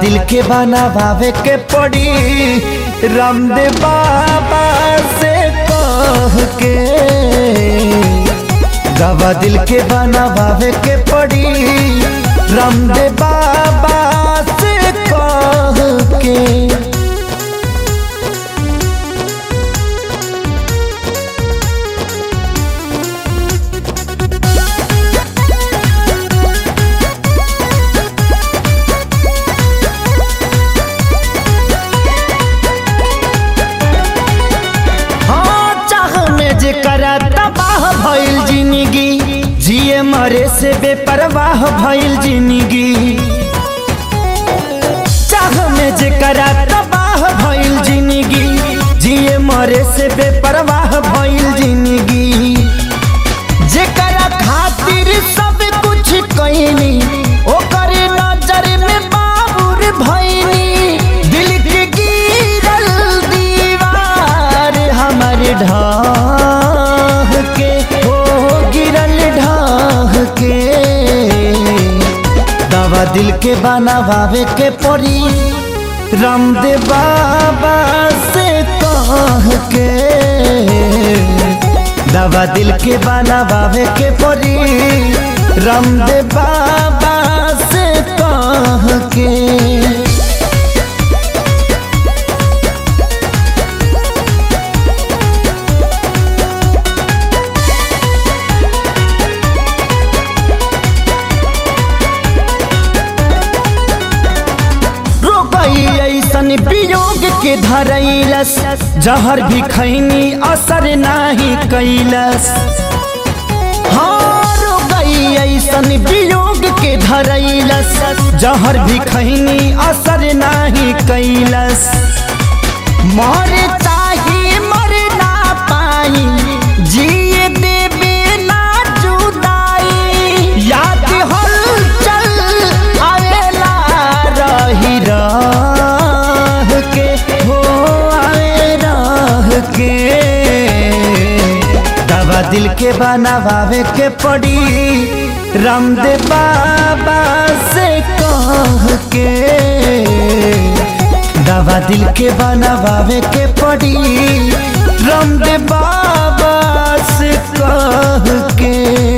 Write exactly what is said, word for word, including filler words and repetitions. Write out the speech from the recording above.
दिल के बनावे के पड़ी रामदेव बाबा से कह के, दवा दिल के बनावे के पड़ी रामदेव बाबा से कह के। करा तबाह भइल जिंदगी, जिए मरे से बेपरवाह भइल जिंदगी। चाह में जे करा तबाह भइल जिंदगी, जिए मरे से बेपरवाह भइल जिंदगी। जे करा खातिर सब कुछ कइनी, ओकर नजर में बाबुर भइनी। दिल के गिरल दीवार हमर ढाह के, हो गिरल ढाह के, दवा दिल के बनावे के पड़ी रामदेव बाबा से कह के, दवा दिल के बनावे के पड़ी रामदेव बाबा से कह के। ऐसन वियोग के धरैलस, जहर भी खैनी असर नाही कैलस। हार गई ऐसन वियोग के धरैलस, जहर भी खैनी असर नाही कैलस। मर चाहे मर ना पाई, जिए देवे ना जुदाई। याद हलचल आवेला रही राह के, हो आवे राह के, दवा दिल के बनावे के पड़ी रामदेव बाबा से कह के, दवा दिल के बनावे के पड़ी रामदेव बाबा से कह के।